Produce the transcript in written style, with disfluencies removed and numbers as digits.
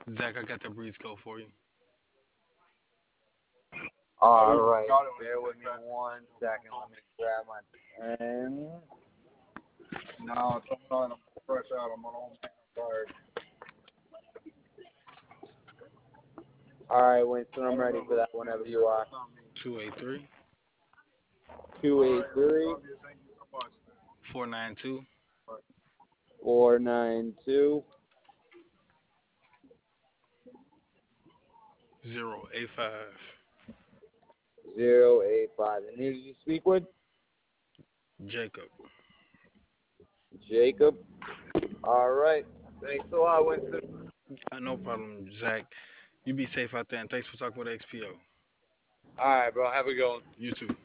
Zach, I got the breeze code for you. All right. Bear with me 1 second. Let me grab my pen. No, it's on. I'm fresh out. I'm on home. I'm tired. All right, Winston, I'm ready for that whenever you are. 283 283 Thank you so much. 492 492 085. 085. And who did you speak with? Jacob. Jacob. All right. Thanks a lot, Winston. No problem, Zach. You be safe out there, and thanks for talking with XPO. All right, bro. Have a good one. You too.